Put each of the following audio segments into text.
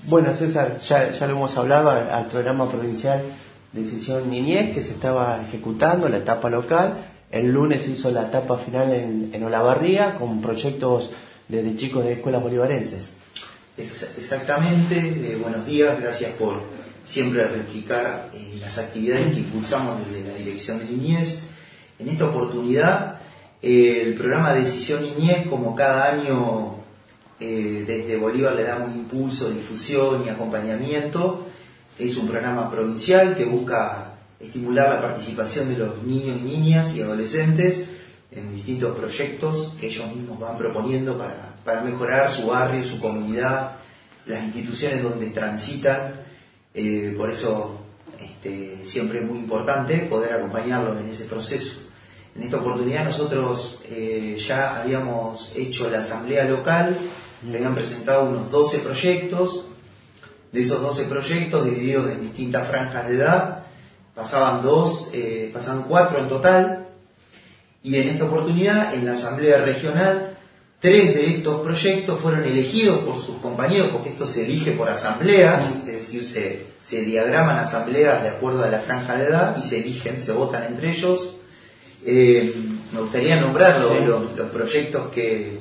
Bueno, César, ya lo hemos hablado al programa provincial de Decisión Niñez que se estaba ejecutando, la etapa local. El lunes se hizo la etapa final en Olavarría con proyectos desde chicos de escuelas bolivarenses. Exactamente, buenos días, gracias por siempre replicar las actividades que impulsamos desde la Dirección de Niñez. En esta oportunidad, el programa Decisión Niñez, como cada año desde Bolívar le damos impulso, difusión y acompañamiento, es un programa provincial que busca estimular la participación de los niños y niñas y adolescentes en distintos proyectos que ellos mismos van proponiendo para mejorar su barrio, su comunidad, las instituciones donde transitan. Por eso siempre es muy importante poder acompañarlos en ese proceso. En esta oportunidad nosotros ya habíamos hecho la asamblea local, se habían presentado unos 12 proyectos. De esos 12 proyectos, divididos en distintas franjas de edad, pasaban 4 en total. Y en esta oportunidad, en la asamblea regional, 3 de estos proyectos fueron elegidos por sus compañeros, porque esto se elige por asambleas, es decir, se diagraman asambleas de acuerdo a la franja de edad y se eligen, se votan entre ellos. Me gustaría nombrar los proyectos que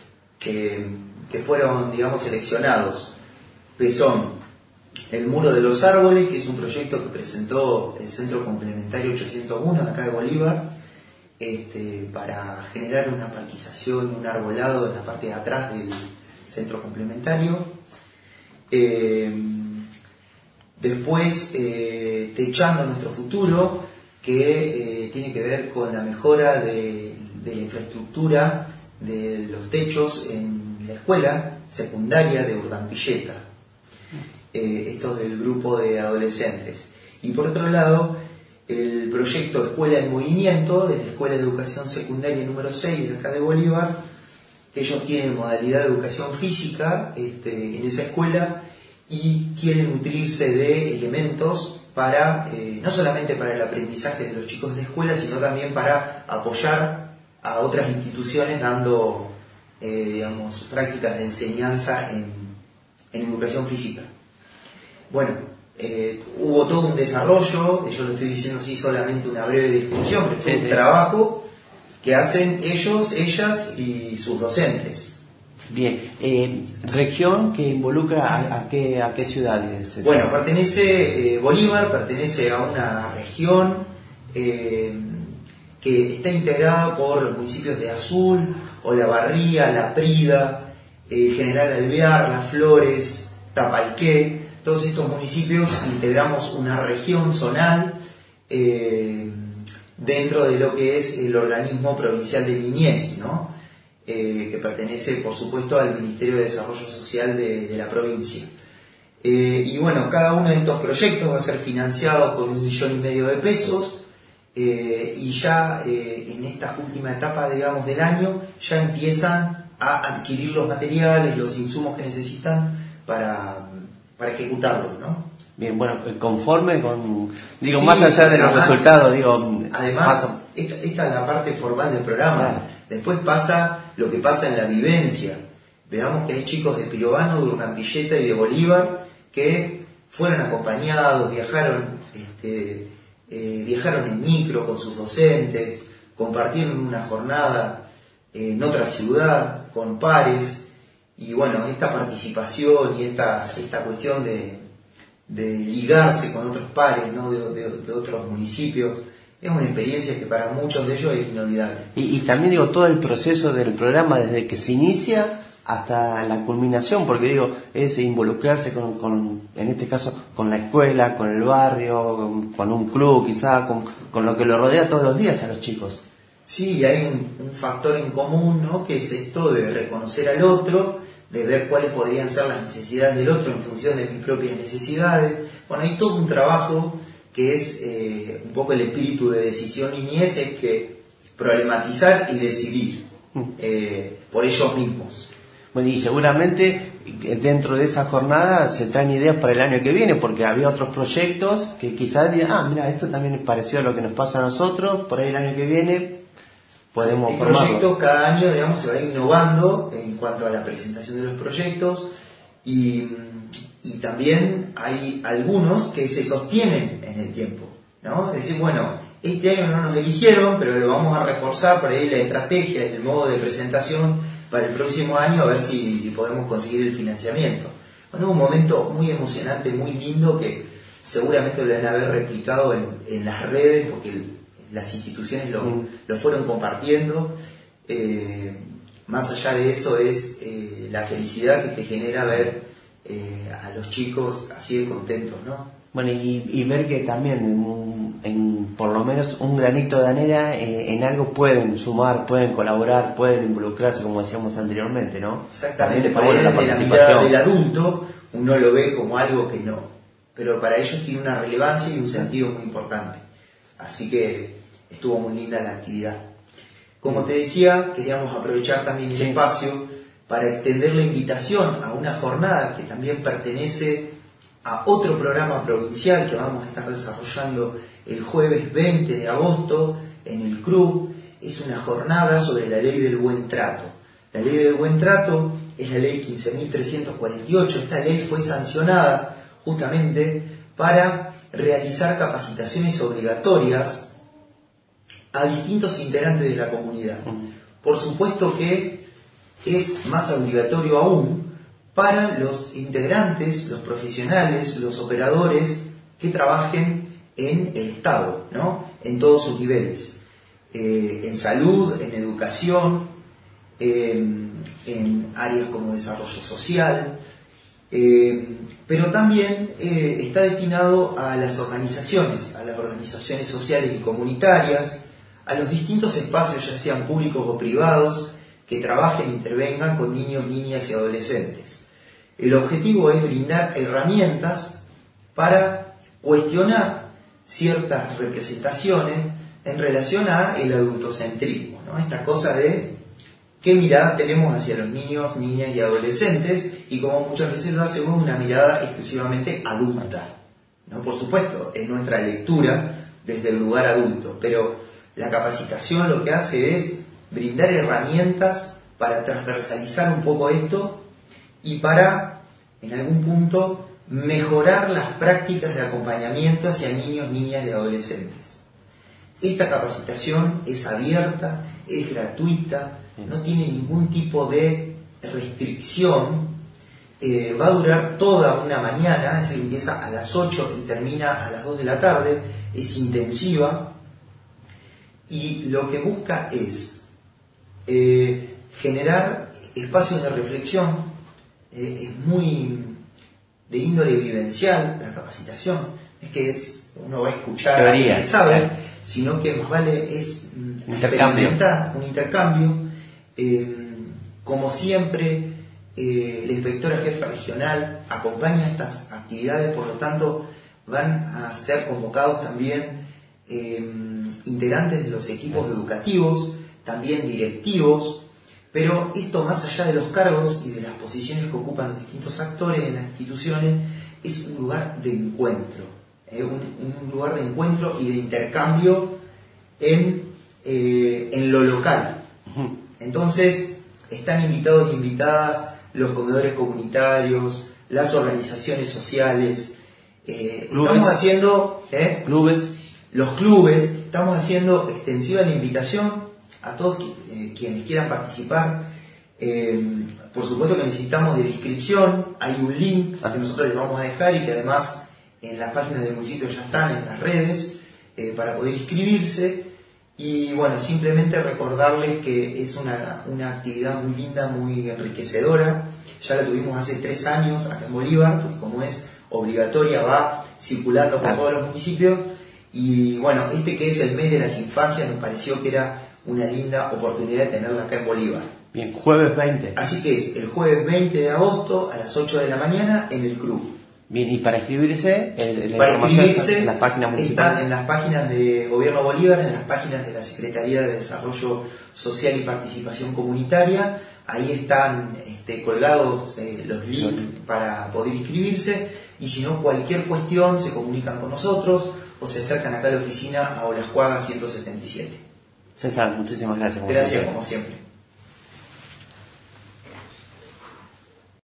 fueron, digamos, seleccionados, que son el Muro de los Árboles, que es un proyecto que presentó el Centro Complementario 801 de acá de Bolívar, para generar una parquización, un arbolado en la parte de atrás del Centro Complementario. Después, Techando Nuestro Futuro, que tiene que ver con la mejora de la infraestructura de los techos en la escuela secundaria de Urdampilleta. Esto es del grupo de adolescentes. Y por otro lado, el proyecto Escuela en Movimiento de la Escuela de Educación Secundaria número 6 de acá de Bolívar. Ellos tienen modalidad de educación física en esa escuela y quieren nutrirse de elementos para no solamente para el aprendizaje de los chicos de la escuela, sino también para apoyar a otras instituciones dando prácticas de enseñanza en educación física. Bueno, hubo todo un desarrollo, yo lo estoy diciendo así solamente una breve descripción, pero fue un trabajo que hacen ellos, ellas y sus docentes. Bien, región que involucra a qué ciudades. Bueno, Bolívar pertenece a una región que está integrada por los municipios de Azul, Olavarría, La Prida, General Alvear, Las Flores, Tapalqué. Todos estos municipios integramos una región zonal dentro de lo que es el organismo provincial de niñez, ¿no? Que pertenece, por supuesto, al Ministerio de Desarrollo Social de la provincia. Y bueno, cada uno de estos proyectos va a ser financiado con 1,5 millones de pesos y ya en esta última etapa, digamos, del año, ya empiezan a adquirir los materiales, los insumos que necesitan para ejecutarlo, ¿no? Bien, bueno, conforme con, más allá de los resultados, además, esta es la parte formal del programa. Claro. Después pasa lo que pasa en la vivencia. Veamos que hay chicos de Pirobano, de Urdampilleta y de Bolívar que fueron acompañados, viajaron en micro con sus docentes, compartieron una jornada en otra ciudad con pares. Y bueno, esta participación y esta cuestión de ligarse con otros pares, ¿no? de otros municipios, es una experiencia que para muchos de ellos es inolvidable. Y también todo el proceso del programa desde que se inicia hasta la culminación, porque es involucrarse con en este caso con la escuela, con el barrio, con un club quizá, con lo que lo rodea todos los días a los chicos. Sí, hay un factor en común, ¿no? Que es esto de reconocer al otro, de ver cuáles podrían ser las necesidades del otro en función de mis propias necesidades. Bueno, hay todo un trabajo que es un poco el espíritu de Decisión Niñez, es que problematizar y decidir por ellos mismos. Bueno, y seguramente dentro de esa jornada se traen ideas para el año que viene, porque había otros proyectos que quizás digan, mira, esto también es parecido a lo que nos pasa a nosotros, por ahí el año que viene podemos formarlo. El proyecto cada año, digamos, se va innovando en cuanto a la presentación de los proyectos y y también hay algunos que se sostienen en el tiempo, ¿no? Es decir, bueno, este año no nos eligieron, pero lo vamos a reforzar por ahí la estrategia y el modo de presentación para el próximo año, a ver si podemos conseguir el financiamiento. Bueno, un momento muy emocionante, muy lindo, que seguramente lo van a haber replicado en las redes, porque las instituciones lo fueron compartiendo. Más allá de eso es la felicidad que te genera ver a los chicos así de contentos, ¿no? Bueno, y ver que también por lo menos un granito de arena en algo pueden sumar, pueden colaborar, pueden involucrarse, como decíamos anteriormente, ¿no? Exactamente, para él, desde la mirada del adulto uno lo ve como algo que no, pero para ellos tiene una relevancia y un sentido muy importante. Así que estuvo muy linda la actividad. Como te decía, queríamos aprovechar también el espacio para extender la invitación a una jornada que también pertenece a otro programa provincial que vamos a estar desarrollando el jueves 20 de agosto en el CRU. Es una jornada sobre la ley del buen trato. La ley del buen trato es la ley 15.348. Esta ley fue sancionada justamente para realizar capacitaciones obligatorias a distintos integrantes de la comunidad. Por supuesto que es más obligatorio aún para los integrantes, los profesionales, los operadores que trabajen en el Estado, ¿no? En todos sus niveles, en salud, en educación, en áreas como desarrollo social, pero también está destinado a las organizaciones sociales y comunitarias, a los distintos espacios, ya sean públicos o privados, que trabajen e intervengan con niños, niñas y adolescentes. El objetivo es brindar herramientas para cuestionar ciertas representaciones en relación a el adultocentrismo, ¿no? Esta cosa de qué mirada tenemos hacia los niños, niñas y adolescentes, y como muchas veces lo hacemos, una mirada exclusivamente adulta, ¿no? Por supuesto, es nuestra lectura desde el lugar adulto, pero la capacitación lo que hace es brindar herramientas para transversalizar un poco esto y para, en algún punto, mejorar las prácticas de acompañamiento hacia niños, niñas y adolescentes. Esta capacitación es abierta, es gratuita, no tiene ningún tipo de restricción, va a durar toda una mañana, es decir, empieza a las 8 y termina a las 2 de la tarde, es intensiva, y lo que busca es generar espacios de reflexión. Es muy de índole vivencial la capacitación, es que uno va a escuchar a alguien que sabe, sino que más vale es experimentar un intercambio. Como siempre, la inspectora jefa regional acompaña estas actividades, por lo tanto van a ser convocados también integrantes de los equipos educativos, también directivos, pero esto, más allá de los cargos y de las posiciones que ocupan los distintos actores en las instituciones, es un lugar de encuentro, un lugar de encuentro y de intercambio en lo local. Entonces están invitados e invitadas los comedores comunitarios, las organizaciones sociales, estamos haciendo los clubes, estamos haciendo extensiva la invitación a todos quienes quieran participar. Por supuesto que necesitamos de la inscripción, hay un link que nosotros les vamos a dejar y que además en las páginas del municipio ya están en las redes para poder inscribirse. Y bueno, simplemente recordarles que es una actividad muy linda, muy enriquecedora. Ya la tuvimos hace 3 años acá en Bolívar, porque como es obligatoria va circulando por todos los municipios. Y bueno, que es el mes de las infancias, nos pareció que era una linda oportunidad de tenerla acá en Bolívar. Bien, jueves 20. Así que es el jueves 20 de agosto a las 8 de la mañana en el CRU. Bien, y para inscribirse, para inscribirse en las páginas municipales. Está en las páginas de Gobierno Bolívar, en las páginas de la Secretaría de Desarrollo Social y Participación Comunitaria. Ahí están colgados los links para poder inscribirse, y si no, cualquier cuestión se comunican con nosotros o se acercan acá a la oficina a Olascuaga 177. César, muchísimas gracias. Gracias, como siempre.